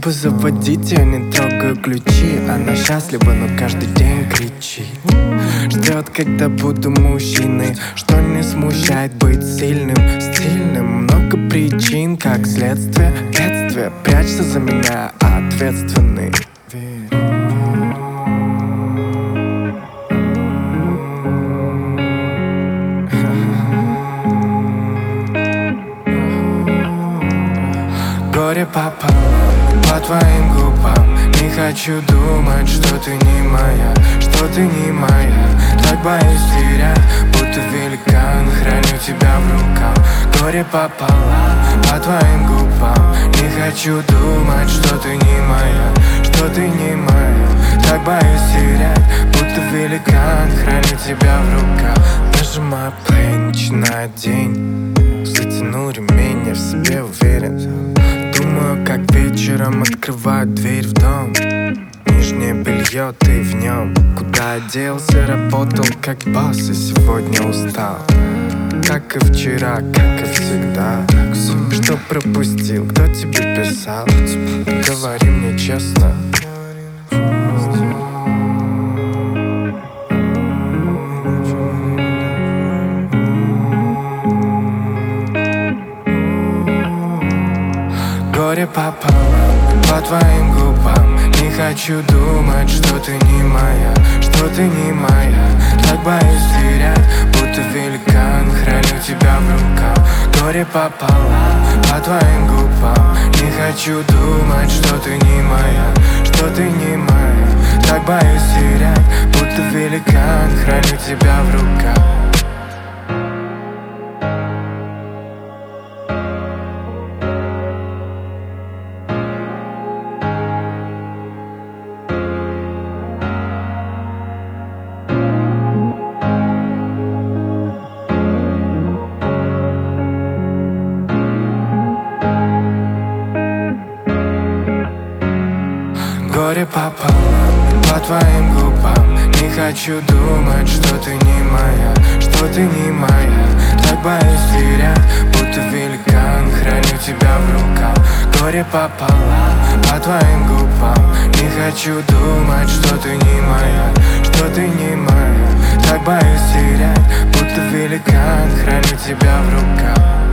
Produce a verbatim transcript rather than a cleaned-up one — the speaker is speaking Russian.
Чтобы заводить, я не трогаю ключи. Она счастлива, но каждый день кричит. Ждет, когда буду мужчиной, что не смущает быть сильным, стильным. Много причин, как следствие. Бедствие, прячься за меня, ответственный. Горе пополам по твоим губам. Не хочу думать, что ты не моя, что ты не моя. Так боюсь терять, будто великан. Храню тебя в руках. Горе пополам по твоим губам. Не хочу думать, что ты не моя, что ты не моя. Так боюсь терять, будто великан. Храню тебя в руках. Нажимаю плей, начинает день. Затянул ремень, я в себе уверен. Думаю, как вечером открываю дверь в дом. Нижнее белье, ты в нем. Куда оделся, работал как босс, и сегодня устал. Как и вчера, как и всегда. Что пропустил, кто тебе писал? Говори мне честно. Горе пополам по твоим губам. Не хочу думать, что ты не моя, что ты не моя. Так боюсь терять, будто великан. Храню тебя в руках. Горе пополам по твоим губам. Не хочу думать, что ты не моя, что ты не моя. Так боюсь терять, будто великан. Храню тебя в руках. Горе пополам по твоим губам. Не хочу думать, что ты не моя, что ты не моя. Так боюсь терять, будто великан. Храню тебя в руках. Горе пополам по твоим губам. Не хочу думать, что ты не моя, что ты не моя. Так боюсь терять, будто великан. Храню тебя в руках.